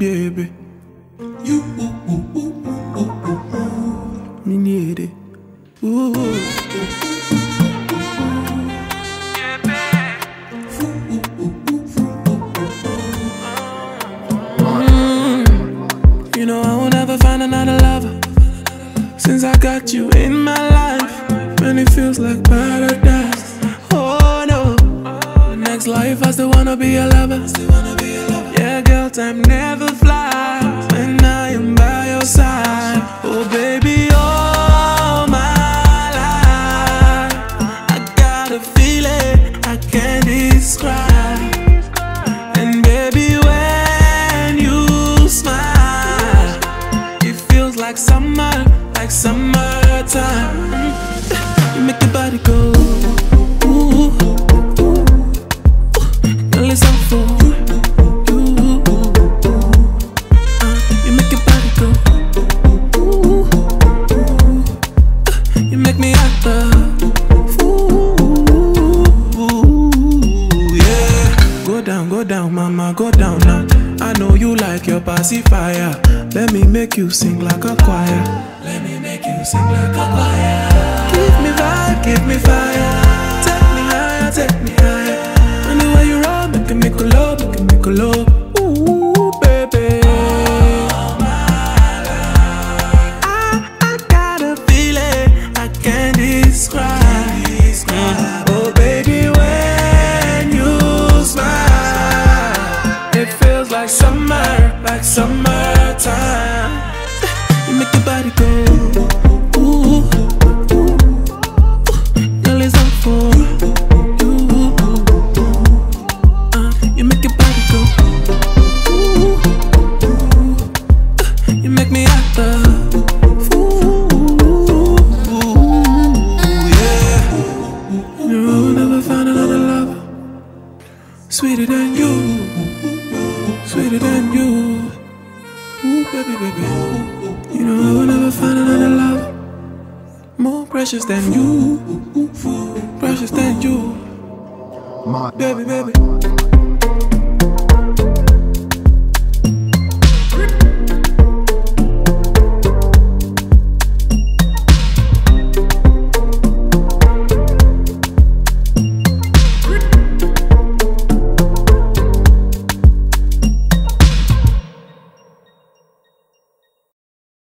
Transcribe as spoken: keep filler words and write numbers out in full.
baby. You, ooh, ooh, ooh, ooh, ooh, ooh. Me need it. Ooh. Mm. You know I will never find another lover since I got you in my life, and it feels like paradise. Oh no, next life I still wanna be a lover. Yeah, girl, time never flies when I am by your side. Oh baby, all my life I got a feeling I can't describe. And baby, when you smile, it feels like summer, like summertime. You make the body go. Ooh, ooh, ooh. Girl, it's all for you. Uh, you make your body go. Ooh, ooh. You make me act the fool. Yeah. Go down, go down, mama, go down now. I know you like your pacifier. Let me make you sing like a choir. Let me make you sing like a choir. Give me vibe, give me fire. Take me higher, take me higher. Anywhere you roll, make me go low, make me go low. Ooh, baby. All my life, I, I got a feeling I can't describe. Mm. Oh, baby, when you smile, it feels like summer, like summertime. You make your body go. Ooh, ooh, girl, it's all for you. Uh, you make your body go. Ooh, ooh, you make me act the fool. Yeah. You know I'll never find another lover sweeter than you, sweeter than you. Ooh, baby, baby. You know I will never find another love more precious than you, precious than you, My baby, baby.